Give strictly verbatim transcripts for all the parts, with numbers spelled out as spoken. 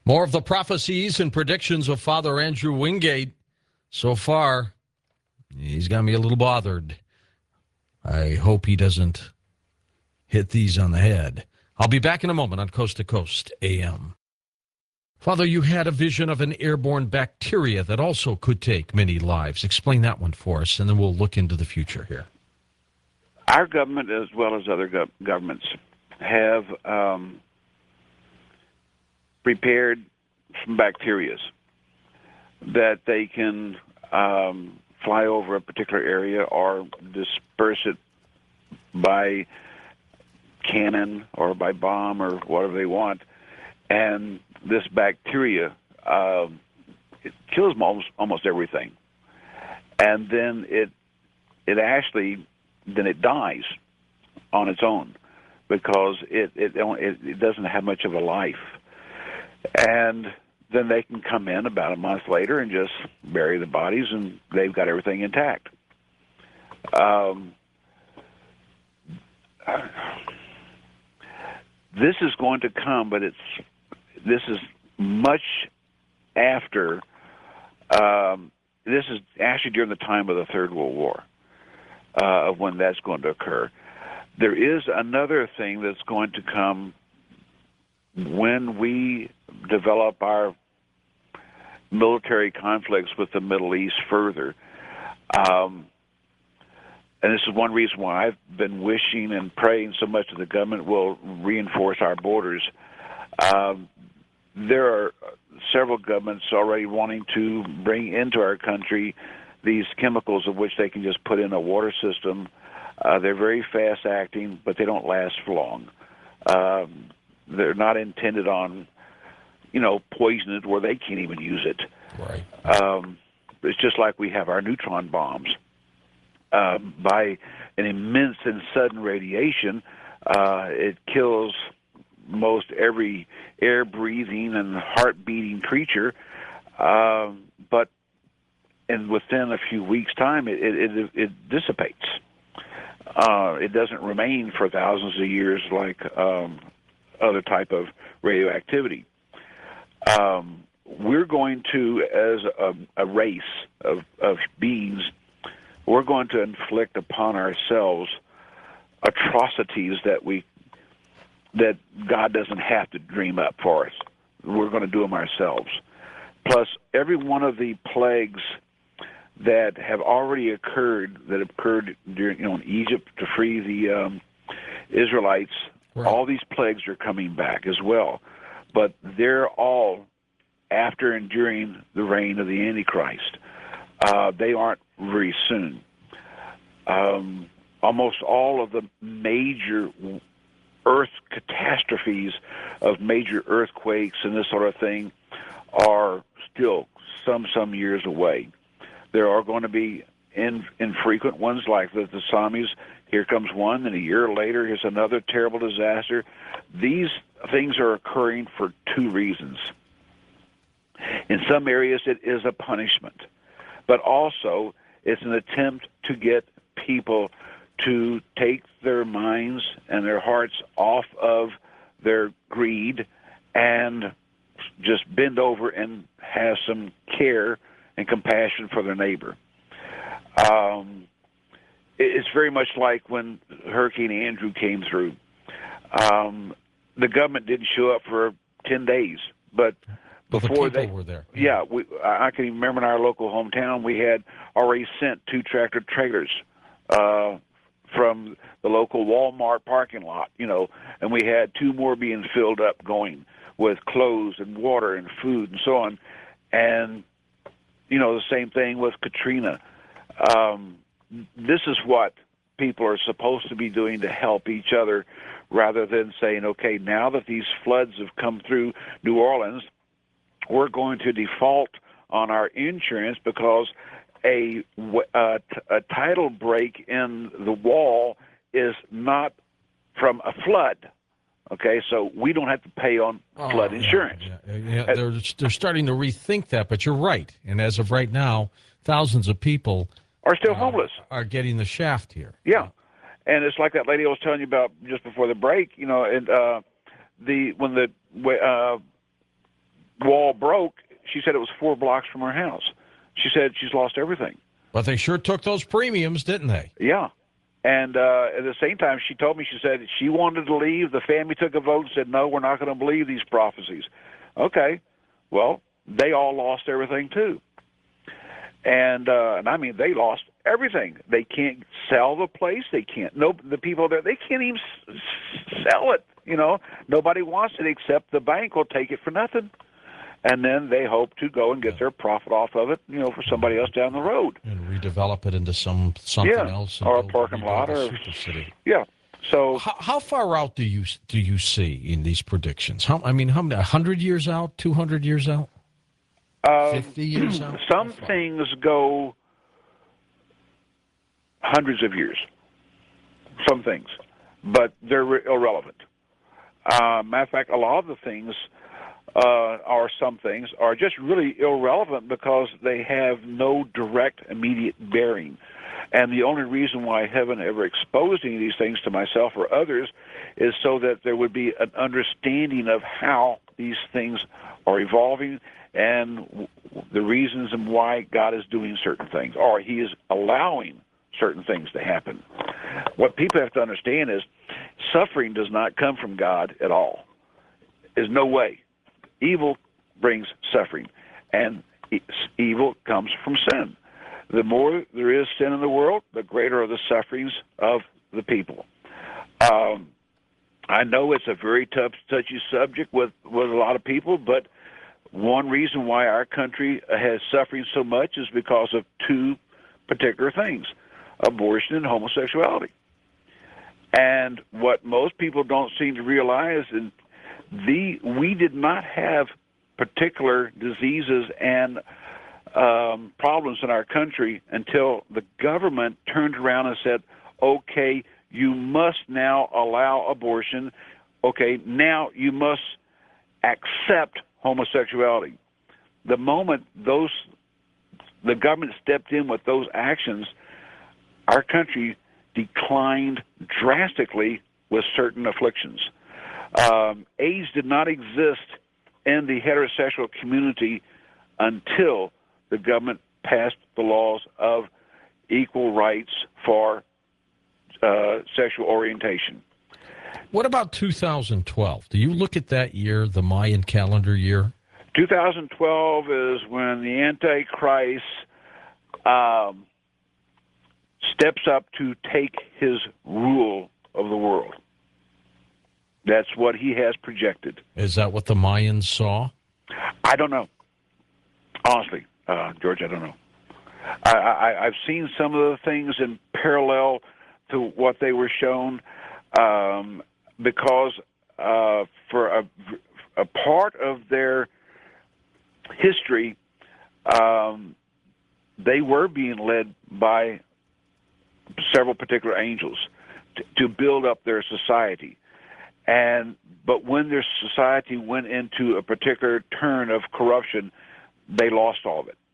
More of the prophecies and predictions of Father Andrew Wingate. So far, he's got me a little bothered. I hope he doesn't hit these on the head. I'll be back in a moment on Coast to Coast A M. Father, you had a vision of an airborne bacteria that also could take many lives. Explain that one for us, and then we'll look into the future here. Our government, as well as other gov- governments, have um, prepared some bacterias that they can um, fly over a particular area or disperse it by cannon or by bomb or whatever they want. And this bacteria, uh, it kills almost, almost everything. And then it it actually, then it dies on its own because it, it, it doesn't have much of a life. And then they can come in about a month later and just bury the bodies, and they've got everything intact. Um, this is going to come, but it's this is much after. Um, this is actually during the time of the Third World War, uh, of when that's going to occur. There is another thing that's going to come when we develop our military conflicts with the Middle East further. Um, and this is one reason why I've been wishing and praying so much that the government will reinforce our borders. Um, there are several governments already wanting to bring into our country these chemicals of which they can just put in a water system. Uh, they're very fast-acting, but they don't last for long. Um, they're not intended on, you know, poisoning it where they can't even use it. Right. Um, it's just like we have our neutron bombs. Uh, by an immense and sudden radiation, uh, it kills most every air-breathing and heart-beating creature, um, but and within a few weeks' time, it, it, it, it dissipates. Uh, it doesn't remain for thousands of years like um, other type of radioactivity. Um, we're going to, as a, a race of, of beings, we're going to inflict upon ourselves atrocities that we that God doesn't have to dream up for us. We're going to do them ourselves. Plus, every one of the plagues that have already occurred, that occurred during, you know, in Egypt to free the um, Israelites, right. All these plagues are coming back as well. But they're all after and during the reign of the Antichrist. Uh, they aren't very soon. Um, almost all of the major earth catastrophes of major earthquakes and this sort of thing are still some some years away. There are going to be in, infrequent ones like the, the tsunamis. Here comes one, and a year later, here's another terrible disaster. These things are occurring for two reasons. In some areas, it is a punishment, but also it's an attempt to get people to take their minds and their hearts off of their greed and just bend over and have some care and compassion for their neighbor. Um, it's very much like when Hurricane Andrew came through. Um, the government didn't show up for ten days, but But before the people they were there. Yeah, we, I can even remember in our local hometown we had already sent two tractor trailers uh, from the local Walmart parking lot, you know, and we had two more being filled up going with clothes and water and food and so on. And, you know, the same thing with Katrina. Um, this is what people are supposed to be doing to help each other rather than saying, okay, now that these floods have come through New Orleans, we're going to default on our insurance because a, a, a tidal break in the wall is not from a flood. Okay, so we don't have to pay on flood oh, insurance. Yeah, yeah, yeah. They're, they're starting to rethink that, but you're right. And as of right now, thousands of people are still uh, homeless. Are getting the shaft here. Yeah, and it's like that lady I was telling you about just before the break. You know, and uh, the when the uh, wall broke, she said it was four blocks from her house. She said she's lost everything. But they sure took those premiums, didn't they? Yeah. And uh, at the same time, she told me, she said she wanted to leave. The family took a vote and said, no, we're not going to believe these prophecies. Okay. Well, they all lost everything too. And, uh, and I mean, they lost everything. They can't sell the place. They can't, no, the people there, they can't even s- sell it. You know, nobody wants it except the bank will take it for nothing. And then they hope to go and get their profit off of it, you know, for somebody else down the road. And redevelop it into some something yeah. else. And or a build, parking lot or super city. Yeah. So how, how far out do you do you see in these predictions? How I mean, how many? A hundred years out? Two hundred years out? uh, Fifty years out? some things go hundreds of years. Some things, but they're irrelevant. Uh, matter of fact, a lot of the things, uh, or some things, are just really irrelevant because they have no direct, immediate bearing. And the only reason why I haven't ever exposed any of these things to myself or others is so that there would be an understanding of how these things are evolving and the reasons and why God is doing certain things, or He is allowing certain things to happen. What people have to understand is suffering does not come from God at all. There's no way. Evil brings suffering, and evil comes from sin. The more there is sin in the world, the greater are the sufferings of the people. Um, I know it's a very tough, touchy subject with, with a lot of people, but one reason why our country has suffering so much is because of two particular things: abortion and homosexuality. And what most people don't seem to realize is the we did not have particular diseases and um, problems in our country until the government turned around and said, okay, you must now allow abortion. Okay, now you must accept homosexuality. The moment those the government stepped in with those actions, our country declined drastically with certain afflictions. Um, AIDS did not exist in the heterosexual community until the government passed the laws of equal rights for uh, sexual orientation. What about two thousand twelve? Do you look at that year, the Mayan calendar year? two thousand twelve is when the Antichrist um, steps up to take his rule of the world. That's what he has projected. Is that what the Mayans saw? I don't know. Honestly, uh, George, I don't know. I, I, I've seen some of the things in parallel to what they were shown um, because uh, for a, a part of their history, um, they were being led by several particular angels to, to build up their society. And but when their society went into a particular turn of corruption, they lost all of it.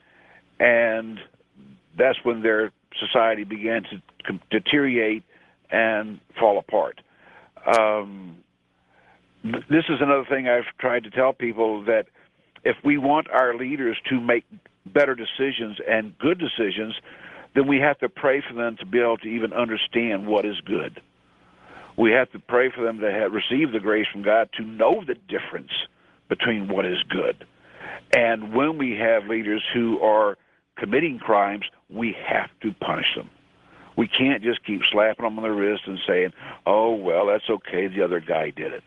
And that's when their society began to deteriorate and fall apart. Um, this is another thing I've tried to tell people, that if we want our leaders to make better decisions and good decisions, then we have to pray for them to be able to even understand what is good. We have to pray for them to have received the grace from God to know the difference between what is good. And when we have leaders who are committing crimes, we have to punish them. We can't just keep slapping them on the wrist and saying, oh, well, that's okay, the other guy did it.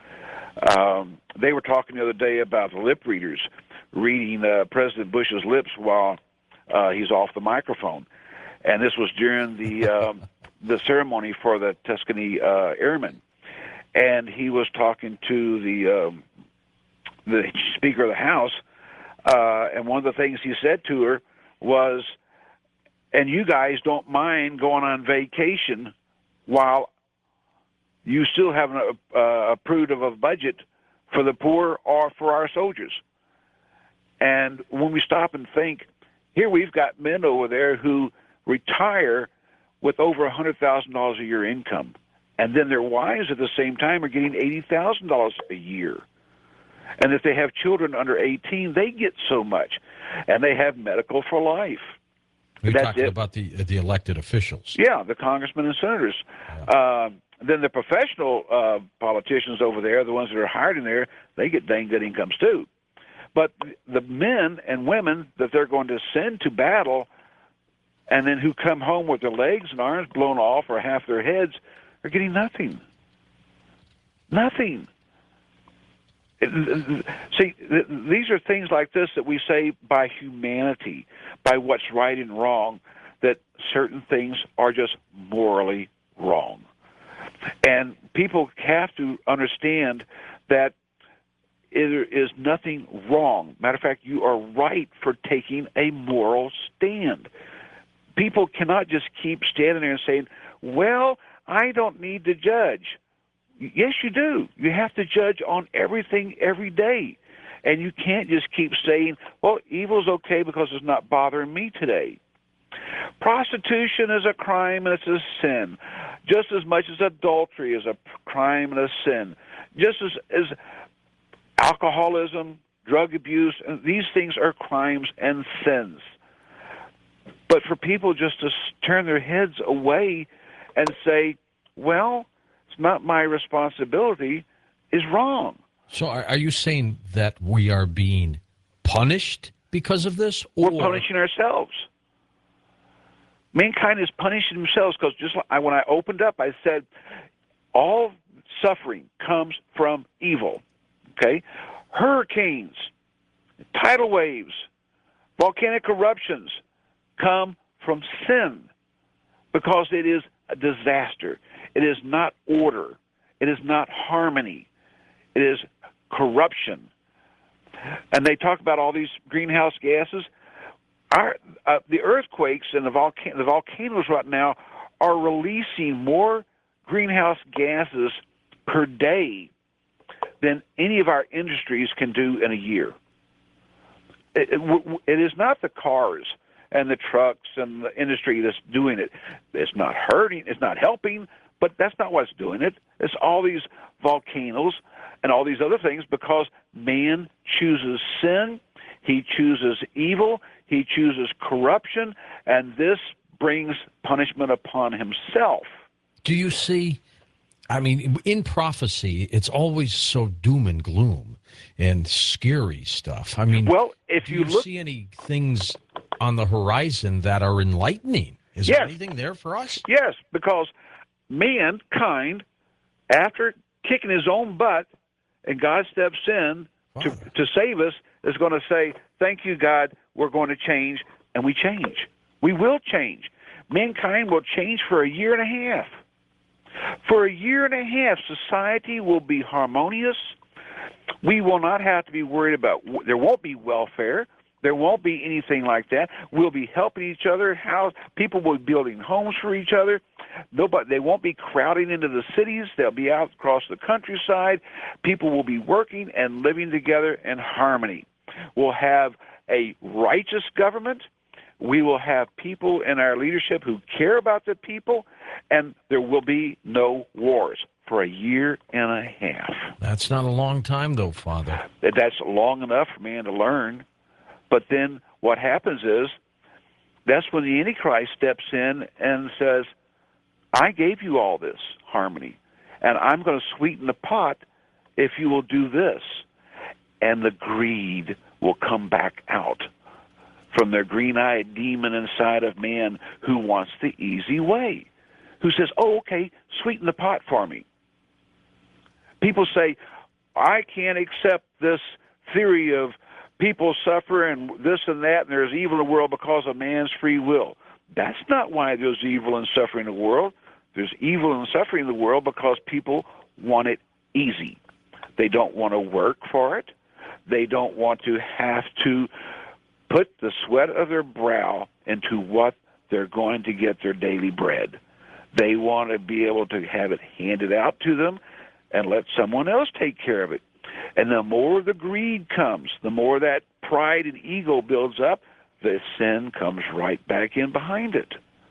Um, they were talking the other day about the lip readers reading uh, President Bush's lips while uh, he's off the microphone. And this was during the um, the ceremony for the Tuskegee uh, Airmen. And he was talking to the um, the Speaker of the House, uh, and one of the things he said to her was, and you guys don't mind going on vacation while you still haven't uh, approved of a budget for the poor or for our soldiers. And when we stop and think, here we've got men over there who retire with over one hundred thousand dollars a year income, and then their wives at the same time are getting eighty thousand dollars a year. And if they have children under eighteen, they get so much. And they have medical for life. You're That's talking it. about the the elected officials. Yeah, the congressmen and senators. Yeah. Uh, then the professional uh, politicians over there, the ones that are hired in there, they get dang good incomes too. But the men and women that they're going to send to battle, and then who come home with their legs and arms blown off or half their heads, are getting nothing. Nothing. See, these are things like this that we say by humanity, by what's right and wrong, that certain things are just morally wrong. And people have to understand that there is nothing wrong. Matter of fact, you are right for taking a moral stand. People cannot just keep standing there and saying, well, I don't need to judge. Yes, you do. You have to judge on everything every day. And you can't just keep saying, well, evil's okay because it's not bothering me today. Prostitution is a crime and it's a sin, just as much as adultery is a crime and a sin. Just as, as alcoholism, drug abuse, and these things are crimes and sins. But for people just to turn their heads away and say, well, it's not my responsibility, is wrong. So are, are you saying that we are being punished because of this? Or... We're punishing ourselves. Mankind is punishing themselves because just like I, when I opened up, I said all suffering comes from evil. Okay? Hurricanes, tidal waves, volcanic eruptions come from sin because it is a disaster. It is not order. It is not harmony. It is corruption. And they talk about all these greenhouse gases. Our, uh, the earthquakes and the, volcan- the volcanoes right now are releasing more greenhouse gases per day than any of our industries can do in a year. It, it, it is not the cars and the trucks and the industry that's doing it. It's not hurting. It's not helping, but that's not what's doing it. It's all these volcanoes and all these other things because man chooses sin, he chooses evil, he chooses corruption, and this brings punishment upon himself. Do you see, I mean, in prophecy, it's always so doom and gloom and scary stuff. I mean, well, if do you, you look, see any things on the horizon that are enlightening? Is yes. there anything there for us? Yes, because mankind, after kicking his own butt, and God steps in to, to save us, is going to say, thank you, God, we're going to change, and we change. We will change. Mankind will change for a year and a half. For a year and a half, society will be harmonious. We will not have to be worried about, there won't be welfare. There won't be anything like that. We'll be helping each other. How people will be building homes for each other. Nobody, they won't be crowding into the cities. They'll be out across the countryside. People will be working and living together in harmony. We'll have a righteous government. We will have people in our leadership who care about the people, and there will be no wars for a year and a half. That's not a long time, though, Father. That's long enough for man to learn. But then what happens is that's when the Antichrist steps in and says, I gave you all this harmony, and I'm going to sweeten the pot if you will do this. And the greed will come back out from their green-eyed demon inside of man who wants the easy way, who says, oh, okay, sweeten the pot for me. People say, I can't accept this theory of people suffer and this and that, and there's evil in the world because of man's free will. That's not why there's evil and suffering in the world. There's evil and suffering in the world because people want it easy. They don't want to work for it. They don't want to have to put the sweat of their brow into what they're going to get their daily bread. They want to be able to have it handed out to them and let someone else take care of it. And the more the greed comes, the more that pride and ego builds up, the sin comes right back in behind it.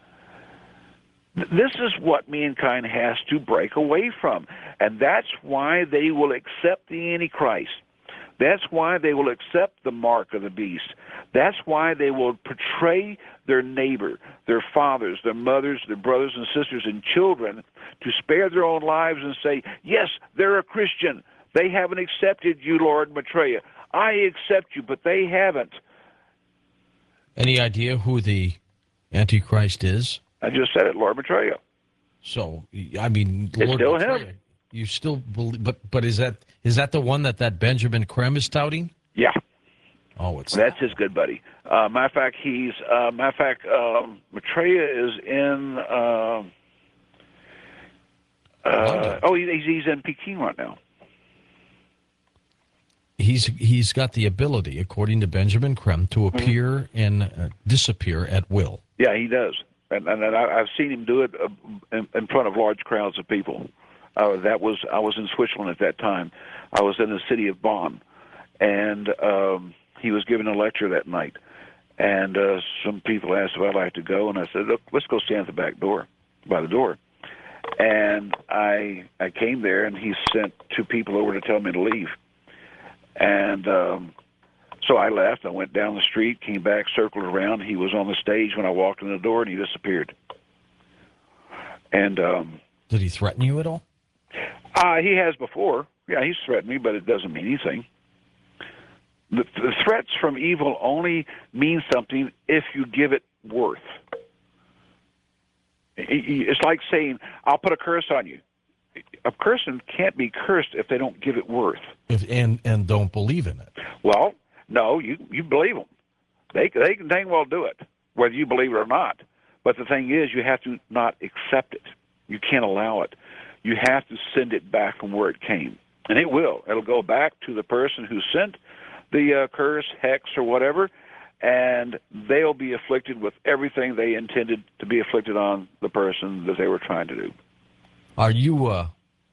This is what mankind has to break away from. And that's why they will accept the Antichrist. That's why they will accept the mark of the beast. That's why they will portray their neighbor, their fathers, their mothers, their brothers and sisters and children to spare their own lives and say, yes, they're a Christian. They haven't accepted you, Lord Maitreya. I accept you, but they haven't. Any idea who the Antichrist is? I just said it, Lord Maitreya. So, I mean, It's Lord still Maitreya, him. you still believe, but but is that is that the one that that Benjamin Krem is touting? Yeah. Oh, it's That's his good buddy. Uh, matter of fact, he's uh, matter of fact, um, Maitreya is in. Uh, uh, oh, he's he's in Peking right now. He's he's got the ability, according to Benjamin Krem, to appear mm-hmm. and uh, disappear at will. Yeah, he does, and and, and I, I've seen him do it uh, in, in front of large crowds of people. Uh, that was I was in Switzerland at that time. I was in the city of Bonn, and um, he was giving a lecture that night. And uh, some people asked if I'd like to go, and I said, "Look, let's go stand at the back door, by the door." And I I came there, and he sent two people over to tell me to leave. And um, so I left. I went down the street, came back, circled around. He was on the stage when I walked in the door, and he disappeared. And um, did he threaten you at all? Uh, he has before. Yeah, he's threatened me, but it doesn't mean anything. The, the threats from evil only mean something if you give it worth. It's like saying, I'll put a curse on you. A person can't be cursed if they don't give it worth. If, and and don't believe in it. Well, no, you, you believe them. They, they can dang well do it, whether you believe it or not. But the thing is, you have to not accept it. You can't allow it. You have to send it back from where it came. And it will. It'll go back to the person who sent the uh, curse, hex, or whatever, and they'll be afflicted with everything they intended to be afflicted on the person that they were trying to do. Are you uh,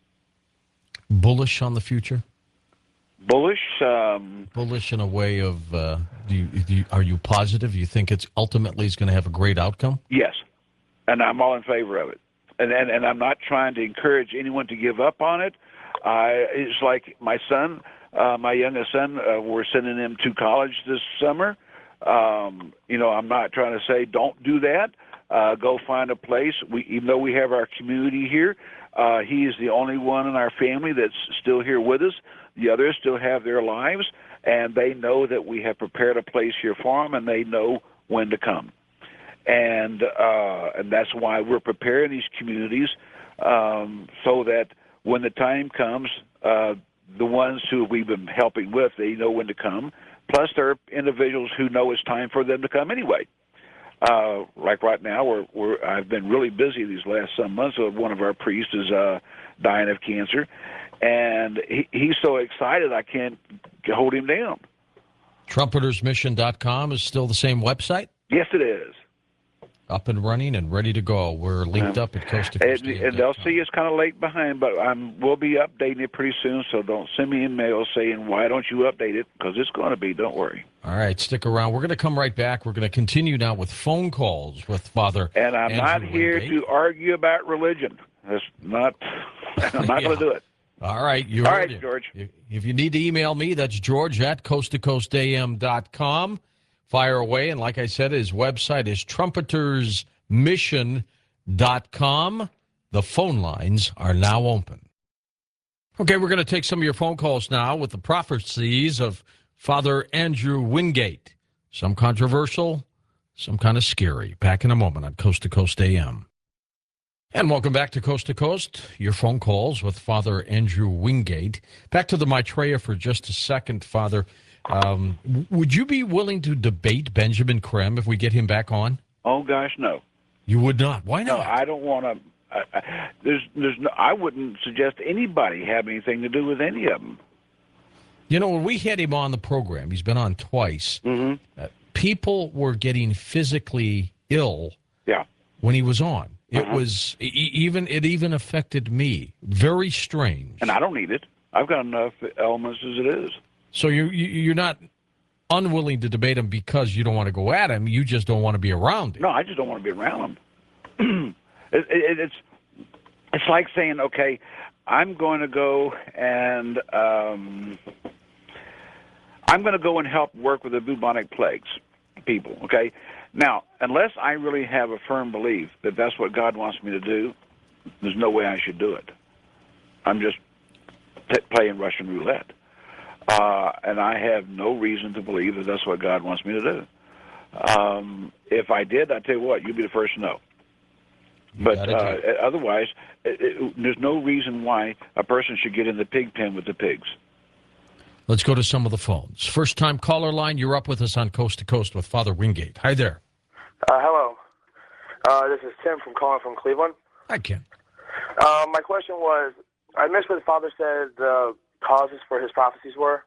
bullish on the future? Bullish? Um, bullish in a way of, uh, do you, do you, are you positive? You think it's ultimately is going to have a great outcome? Yes, and I'm all in favor of it. And, and and I'm not trying to encourage anyone to give up on it. I, it's like my son, uh, my youngest son, uh, we're sending him to college this summer. Um, you know, I'm not trying to say don't do that. Uh, go find a place. We, even though we have our community here, uh, he is the only one in our family that's still here with us. The others still have their lives, and they know that we have prepared a place here for them, and they know when to come. And uh, and that's why we're preparing these communities um, so that when the time comes, uh, the ones who we've been helping with, they know when to come. Plus, there are individuals who know it's time for them to come anyway. Uh, like right now, we're, we're I've been really busy these last some months. So one of our priests is uh, dying of cancer, and he, he's so excited I can't hold him down. Trumpeters Mission dot com is still the same website? Yes, it is. Up and running and ready to go. We're linked um, up at Coast to Coast. And, and they'll see it's kind of late behind, but I'm, we'll be updating it pretty soon, so don't send me emails saying, why don't you update it? Because it's going to be, don't worry. All right, stick around. We're going to come right back. We're going to continue now with phone calls with Father And I'm Andrew not here Wingate. to argue about religion. That's not, I'm not Yeah. going to do it. All right, you All heard right, him. George. If, if you need to email me, that's George at coast to coast a m dot com. Fire away. And like I said, his website is trumpeters mission dot com. The phone lines are now open. Okay, we're going to take some of your phone calls now with the prophecies of Father Andrew Wingate. Some controversial, some kind of scary. Back in a moment on Coast to Coast A M. And welcome back to Coast to Coast, your phone calls with Father Andrew Wingate. Back to the Maitreya for just a second, Father. Um, would you be willing to debate Benjamin Krem if we get him back on? Oh, gosh, no. You would not. Why No, not? I don't want to. I, I, there's, there's no. I wouldn't suggest anybody have anything to do with any of them. You know, when we had him on the program, he's been on twice. Mm-hmm. Uh, people were getting physically ill. Yeah. When he was on, it Uh-huh. was e- even it even affected me. Very strange. And I don't need it. I've got enough elements as it is. So you, you you're not unwilling to debate him because you don't want to go at him. You just don't want to be around him. No, I just don't want to be around them. it, it, it's it's like saying, okay, I'm going to go and um, I'm going to go and help work with the bubonic plagues people, okay? Now, unless I really have a firm belief that that's what God wants me to do, there's no way I should do it. I'm just t- playing Russian roulette. Uh, and I have no reason to believe that that's what God wants me to do. Um, if I did, I'd tell you what, you'd be the first to know. You But gotta uh, do it. otherwise, it, it, there's no reason why a person should get in the pig pen with the pigs. Let's go to some of the phones. First-time caller line, you're up with us on Coast to Coast with Father Wingate. Hi there. Uh, hello. Uh, this is Tim from calling from Cleveland. Hi, Ken. Uh, my question was, I missed what Father said the causes for his prophecies were.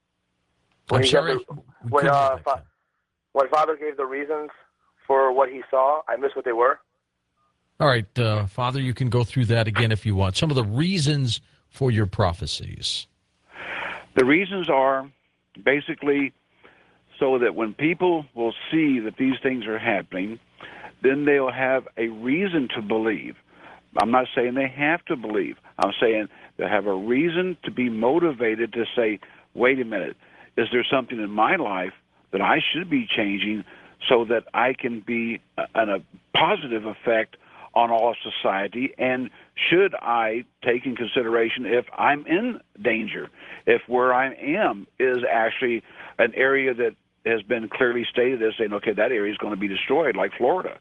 When I'm he got sorry. the- we when, couldn't hear uh, that, fa- Ken. when Father gave the reasons for what he saw, I missed what they were. All right, uh, Father, you can go through that again if you want. Some of the reasons for your prophecies. The reasons are basically so that when people will see that these things are happening, then they'll have a reason to believe. I'm not saying they have to believe. I'm saying they have a reason to be motivated to say, wait a minute, is there something in my life that I should be changing so that I can be a, a positive effect on all of society? And should I take in consideration if I'm in danger, if where I am is actually an area that has been clearly stated as saying, okay, that area is going to be destroyed, like Florida.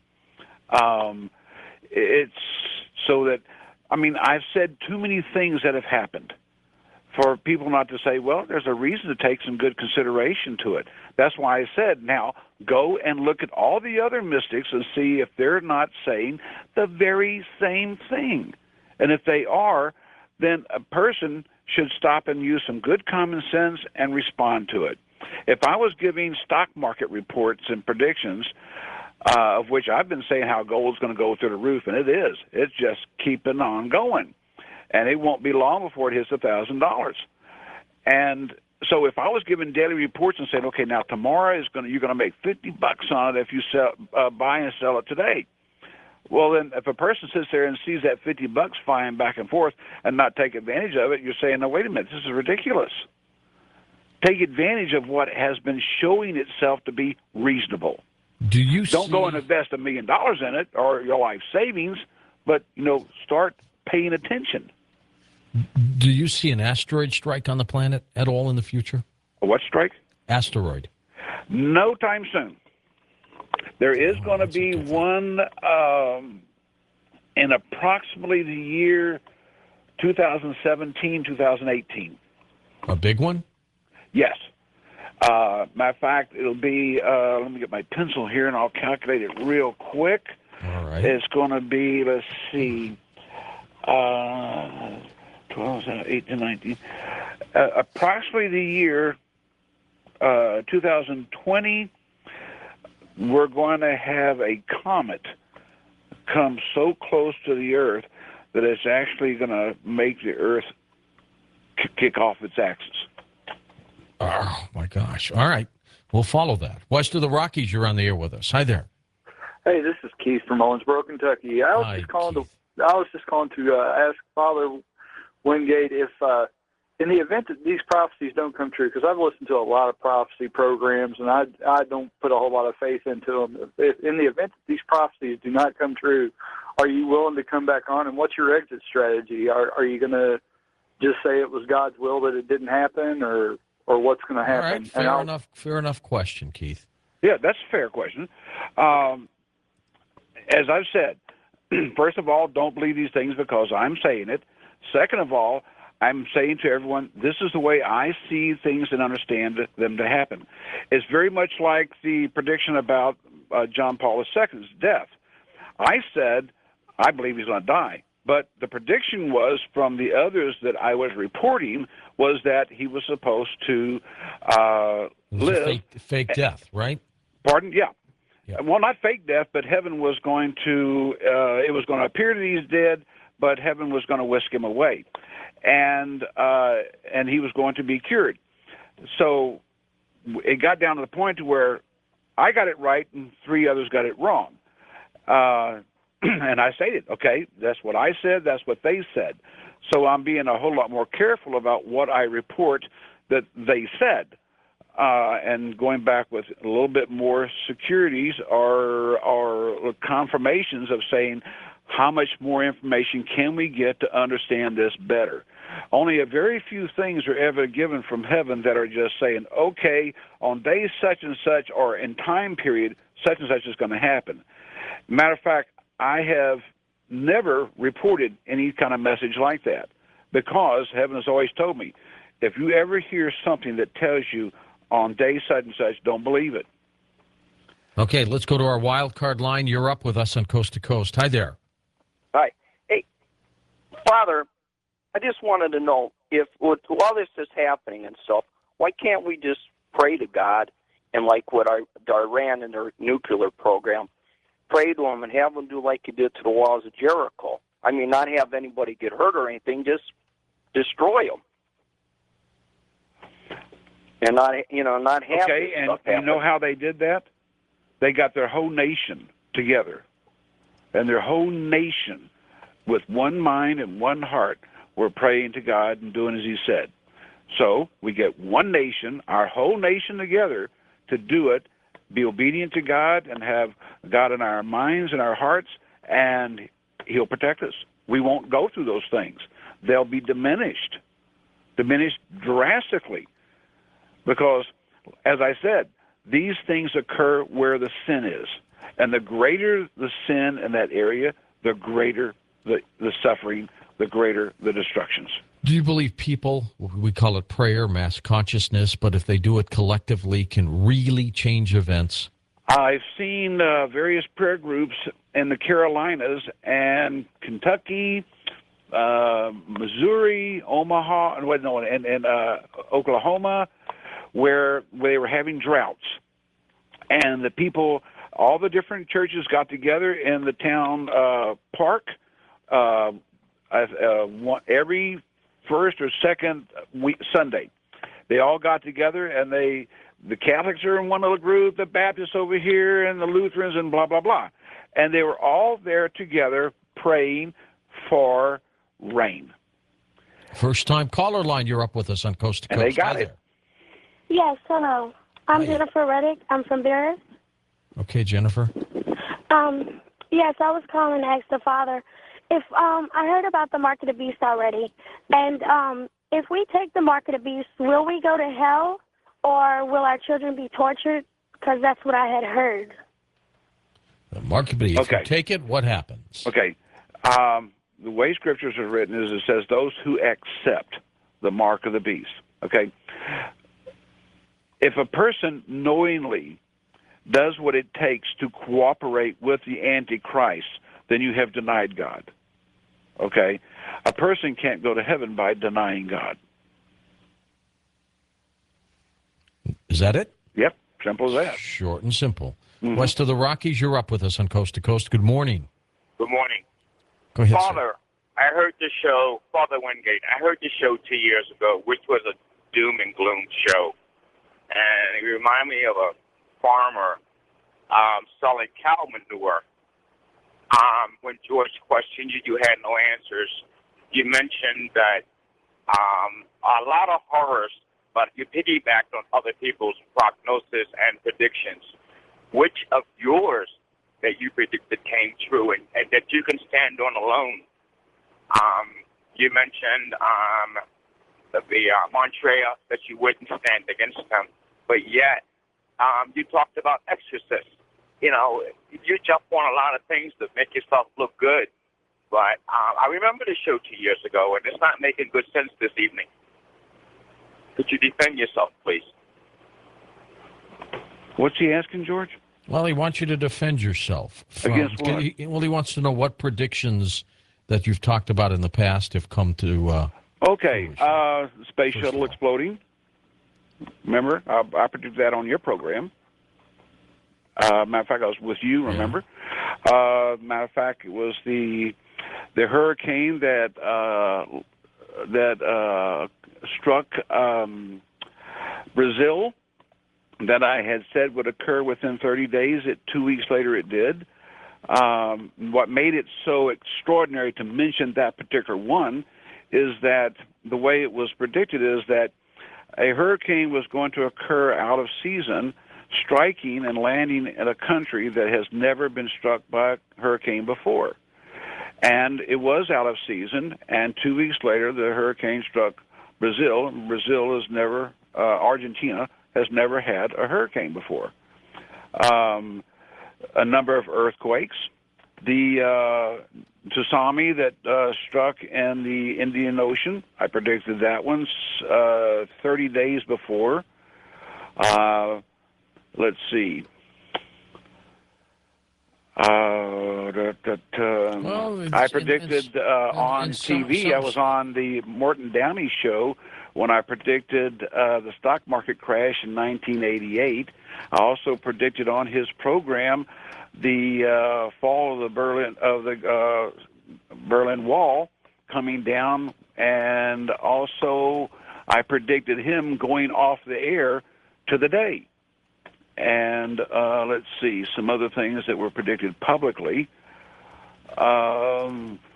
Um, it's so that, I mean, I've said too many things that have happened for people not to say, well, there's a reason to take some good consideration to it. That's why I said, now go and look at all the other mystics and see if they're not saying the very same thing. And if they are, then a person should stop and use some good common sense and respond to it. If I was giving stock market reports and predictions, uh, of which I've been saying how gold's going to go through the roof, and it is, it's just keeping on going. And it won't be long before it hits a thousand dollars. And so, if I was giving daily reports and saying, "Okay, now tomorrow is going to you're going to make fifty bucks on it if you sell, uh, buy and sell it today," well, then if a person sits there and sees that fifty bucks flying back and forth and not take advantage of it, you're saying, "No, wait a minute, this is ridiculous." Take advantage of what has been showing itself to be reasonable. Do you Don't see... go and invest a million dollars in it or your life savings, but you know, start paying attention. Do you see an asteroid strike on the planet at all in the future? A what strike? Asteroid. No time soon. There is Oh, going to that's a be good one. one um, in approximately the year two thousand seventeen, two thousand eighteen. A big one? Yes. Uh, matter of fact, it'll be, uh, let me get my pencil here and I'll calculate it real quick. All right. It's going to be, let's see, uh, twelve, eighteen, nineteen, uh, approximately the year uh, two thousand twenty, we're going to have a comet come so close to the Earth that it's actually going to make the Earth k- kick off its axis. Oh, my gosh. All right. We'll follow that. West of the Rockies, you're on the air with us. Hi there. Hey, this is Keith from Owensboro, Kentucky. I was Hi, just calling Keith. to I was just calling to uh, ask Father Wingate if, uh, in the event that these prophecies don't come true, because I've listened to a lot of prophecy programs and I I don't put a whole lot of faith into them. If, in the event that these prophecies do not come true, are you willing to come back on? And what's your exit strategy? Are are you going to just say it was God's will that it didn't happen, or or what's going to All happen? right. And Fair I'll- enough. Fair enough question, Keith. Yeah, that's a fair question. Um, as I've said, first of all, don't believe these things because I'm saying it. Second of all, I'm saying to everyone, this is the way I see things and understand them to happen. It's very much like the prediction about uh, John Paul the Second's death. I said, I believe he's going to die. But the prediction was from the others that I was reporting was that he was supposed to uh, It was a live. fake, fake death, right? Pardon? Yeah. Yeah. Well, not fake death, but heaven was going to, uh, it was going to appear that he's dead, but heaven was going to whisk him away. And, uh, and he was going to be cured. So it got down to the point to where I got it right and three others got it wrong. Uh, and I stated, okay, that's what I said, that's what they said. So I'm being a whole lot more careful about what I report that they said. uh, and going back with a little bit more securities or, or confirmations of saying, how much more information can we get to understand this better? Only a very few things are ever given from heaven that are just saying, okay, on day such and such or in time period, such and such is going to happen. Matter of fact, I have never reported any kind of message like that because heaven has always told me, if you ever hear something that tells you on day such and such, don't believe it. Okay, let's go to our wild card line. You're up with us on Coast to Coast. Hi there. Hi. Hey, Father, I just wanted to know if with all this is happening and stuff, why can't we just pray to God and like what our, Iran and their nuclear program, pray to him and have him do like he did to the walls of Jericho? I mean, not have anybody get hurt or anything, just destroy them. And not, you know, not have Okay, and you know how they did that? They got their whole nation together. And their whole nation, with one mind and one heart, were praying to God and doing as he said. So we get one nation, our whole nation together, to do it, be obedient to God, and have God in our minds and our hearts, and he'll protect us. We won't go through those things. They'll be diminished, diminished drastically. Because, as I said, these things occur where the sin is. And the greater the sin in that area, the greater the, the suffering, the greater the destructions. Do you believe people, we call it prayer, mass consciousness, but if they do it collectively, can really change events? I've seen uh, various prayer groups in the Carolinas and Kentucky, uh, Missouri, Omaha, and, no, and, and uh, Oklahoma, where they were having droughts. And the people, all the different churches got together in the town uh, park uh, uh, one, every first or second week, Sunday. They all got together, and they the Catholics are in one little group, the Baptists over here, and the Lutherans, and blah, blah, blah. And they were all there together praying for rain. First-time caller line, you're up with us on Coast to Coast. And they got Hi it. there. Yes, hello. I'm Hi. Jennifer Reddick. I'm from Barris. Okay, Jennifer. Um, yes, I was calling to ask the Father if um I heard about the mark of the beast already, and um if we take the mark of the beast, will we go to hell, or will our children be tortured? Because that's what I had heard. The mark of the beast. If Okay. you take it, what happens? Okay. Um, the way Scriptures are written is it says those who accept the mark of the beast. Okay. If a person knowingly does what it takes to cooperate with the Antichrist, then you have denied God. Okay? A person can't go to heaven by denying God. Is that it? Yep, simple as that. Short and simple. Mhm. West of the Rockies, you're up with us on Coast to Coast. Good morning. Good morning. Go ahead, sir. Father, I heard the show, Father Wingate, I heard the show two years ago, which was a doom and gloom show. And it reminded me of a farmer um, selling cow manure. Um, when George questioned you, you had no answers. You mentioned that um, a lot of horrors, but you piggybacked on other people's prognosis and predictions. Which of yours that you predicted came true and, and that you can stand on alone? Um, you mentioned um, the, the uh, Montreal, that you wouldn't stand against them, but yet um, you talked about exorcists. You know, you jump on a lot of things to make yourself look good, but um, I remember the show two years ago, and it's not making good sense this evening. Could you defend yourself, please? What's he asking, George? Well, he wants you to defend yourself. From, Against what? he- well, he wants to know what predictions that you've talked about in the past have come to... Uh, Okay, uh, space First of shuttle all. exploding. Remember, I, I predicted that on your program. Uh, matter of fact, I was with you. Remember? Uh, matter of fact, it was the the hurricane that uh, that uh, struck um, Brazil that I had said would occur within thirty days. It two weeks later, it did. Um, what made it so extraordinary to mention that particular one is that the way it was predicted is that a hurricane was going to occur out of season, striking and landing in a country that has never been struck by a hurricane before. And it was out of season, and two weeks later, the hurricane struck Brazil. Brazil has never, uh, Argentina has never had a hurricane before. Um, a number of earthquakes. The uh, tsunami that uh, struck in the Indian Ocean, I predicted that one uh, thirty days before. Uh, let's see. Uh, that, that, uh, Well, I it's- predicted it's- uh, and- on and some- T V, I some- was on the Morton Downey show when I predicted uh, the stock market crash in nineteen eighty-eight. I also predicted on his program the uh, fall of the Berlin of the uh, Berlin Wall coming down, and also I predicted him going off the air to the day. And uh, let's see, some other things that were predicted publicly. Um,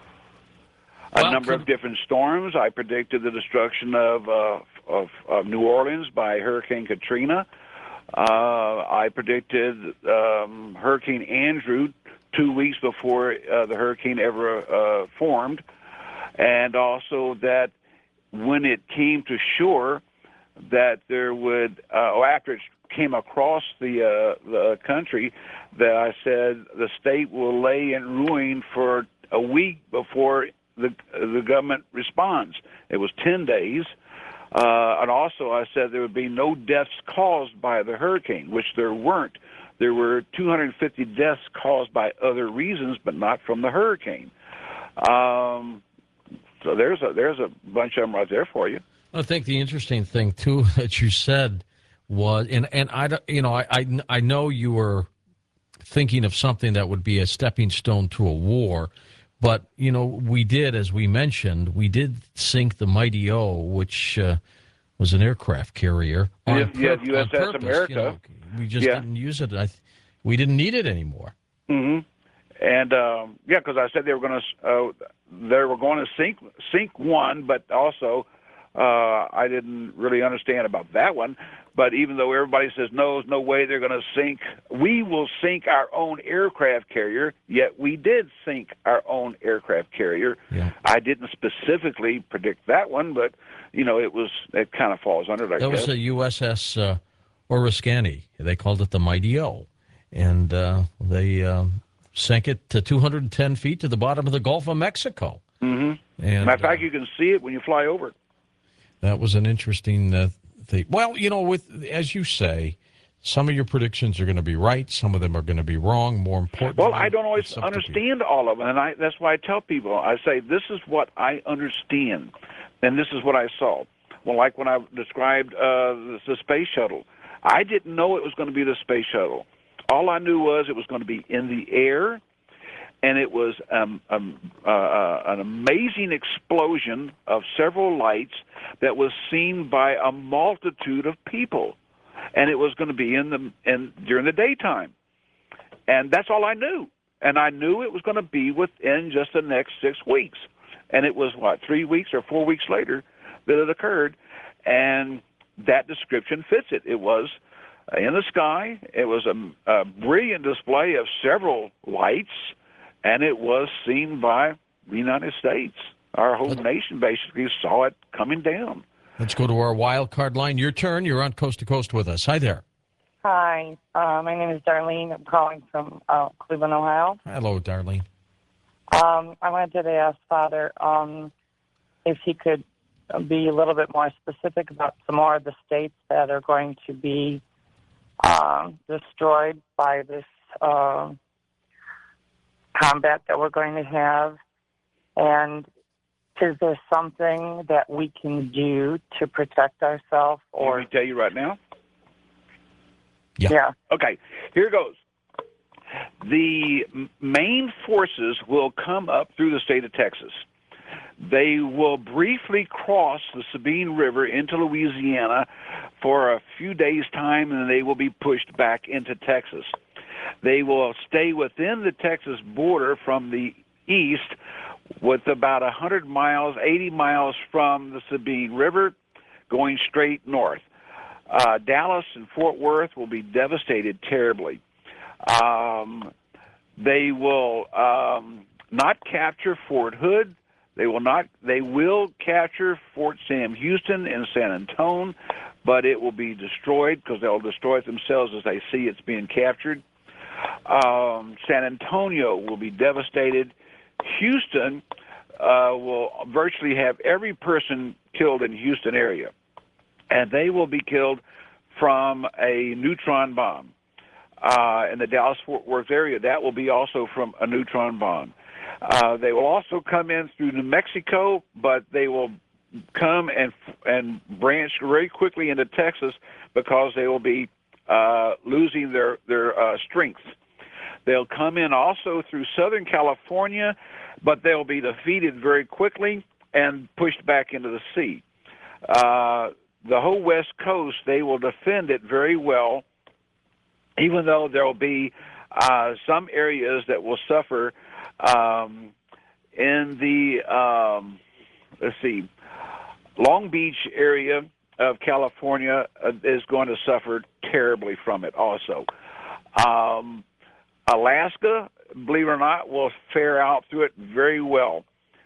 a Well, number could- of different storms. I predicted the destruction of, uh, of, of New Orleans by Hurricane Katrina. Uh, I predicted um, Hurricane Andrew two weeks before uh, the hurricane ever uh, formed, and also that when it came to shore, that there would, uh, or after it came across the uh, the country, that I said the state will lay in ruin for a week before the the government responds. It was ten days. Uh, and also I said there would be no deaths caused by the hurricane, which there weren't. There were two hundred fifty deaths caused by other reasons, but not from the hurricane. Um, so there's a there's a bunch of them right there for you. I think the interesting thing too that you said was, and and I don't- you know I, I I know you were thinking of something that would be a stepping stone to a war, but you know we did, as we mentioned, we did sink the Mighty O, which uh, was an aircraft carrier. On Yeah, yeah, pur- U S S on purpose, America. you know, we just Yeah. didn't use it. I, th- we didn't need it anymore. Mm-hmm. And um, yeah, because I said they were going to uh, they were going to sink sink one, but also uh, I didn't really understand about that one. But even though everybody says no, there's no way they're going to sink, we will sink our own aircraft carrier. Yet we did sink our own aircraft carrier. Yeah. I didn't specifically predict that one, but you know it was it kind of falls under it. I That guess. was a U S S uh, Oriskany. They called it the Mighty O, and uh, they um, sank it to two hundred ten feet to the bottom of the Gulf of Mexico. Mm-hmm. And Matter of fact, uh, you can see it when you fly over. that was an interesting uh, thing. Well, you know, with as you say, some of your predictions are going to be right, some of them are going to be wrong. More important. Well, I don't always understand all of them, and I, that's why I tell people, I say, this is what I understand, and this is what I saw. Well, like when I described uh, the, the space shuttle, I didn't know it was going to be the space shuttle. All I knew was it was going to be in the air, and it was um, um, uh, uh, an amazing explosion of several lights that was seen by a multitude of people. And it was going to be in the in during the daytime, and that's all I knew. And I knew it was going to be within just the next six weeks. And it was what three weeks or four weeks later that it occurred, and that description fits it. It was in the sky. It was a, a brilliant display of several lights, and it was seen by the United States. Our whole nation basically saw it coming down. Let's go to our wild card line. Your turn. You're on Coast to Coast with us. Hi there. Hi, uh, my name is Darlene. I'm calling from uh, Cleveland, Ohio. Hello, Darlene. Um, I wanted to ask Father um, if he could be a little bit more specific about some more of the states that are going to be um, destroyed by this uh, combat that we're going to have. And is there something that we can do to protect ourselves? Or Let me tell you right now. Yeah. yeah. Okay, here goes. The m- main forces will come up through the state of Texas. They will briefly cross the Sabine River into Louisiana for a few days' time, and they will be pushed back into Texas. They will stay within the Texas border from the east with about one hundred miles, eighty miles from the Sabine River, going straight north. Uh, Dallas and Fort Worth will be devastated terribly. Um, they will um, not capture Fort Hood. They will not. They will capture Fort Sam Houston and San Antonio, but it will be destroyed because they'll destroy it themselves as they see it's being captured. Um, San Antonio will be devastated. Houston uh, will virtually have every person killed in Houston area, and they will be killed from a neutron bomb. Uh, in the Dallas-Fort Worth area, that will be also from a neutron bomb. Uh, they will also come in through New Mexico, but they will come and and branch very quickly into Texas because they will be uh, losing their their uh, strength. They'll come in also through Southern California, but they'll be defeated very quickly and pushed back into the sea. Uh, the whole West Coast, they will defend it very well, even though there will be uh, some areas that will suffer. Um, in the, um, let's see, Long Beach area of California uh, is going to suffer terribly from it also. Um, Alaska, believe it or not, will fare out through it very well.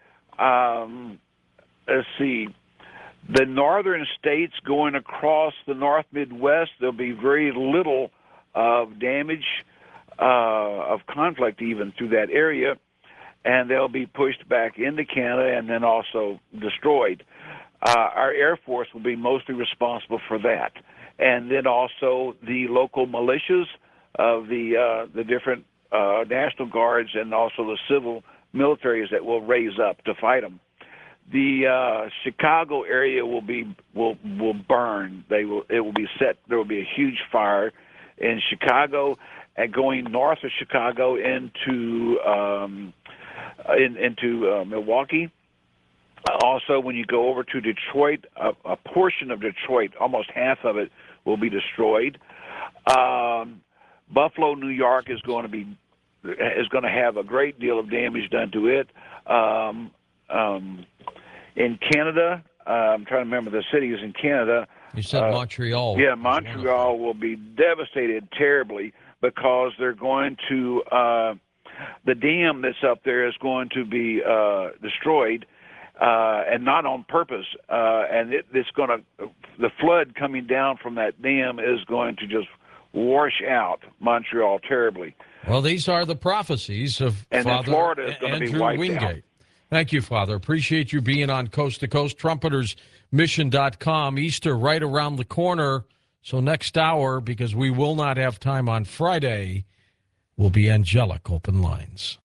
Um, let's see, the northern states going across the North Midwest, there'll be very little of damage, uh, of conflict even through that area, and they'll be pushed back into Canada and then also destroyed. Uh, our Air Force will be mostly responsible for that, and then also the local militias of the uh, the different uh, National Guards and also the civil militaries that will raise up to fight them. The uh, Chicago area will be will will burn. They will it will be set. There will be a huge fire in Chicago, and going north of Chicago into um, in, into uh, Milwaukee. Also, when you go over to Detroit, a, a portion of Detroit, almost half of it, will be destroyed. Um, Buffalo, New York, is going to be is going to have a great deal of damage done to it. Um, um, in Canada, uh, I'm trying to remember the cities in Canada. You said uh, Montreal. Yeah, Montreal will be devastated terribly because they're going to uh, the dam that's up there is going to be uh, destroyed. Uh, and not on purpose, uh, and it, it's going to, the flood coming down from that dam is going to just wash out Montreal terribly. Well, these are the prophecies of and Father Florida is going to be Andrew wiped Wingate. out. Thank you, Father. Appreciate you being on Coast to Coast. Trumpeters Mission dot com. Easter right around the corner. So next hour, because we will not have time on Friday, will be Angelic Open Lines.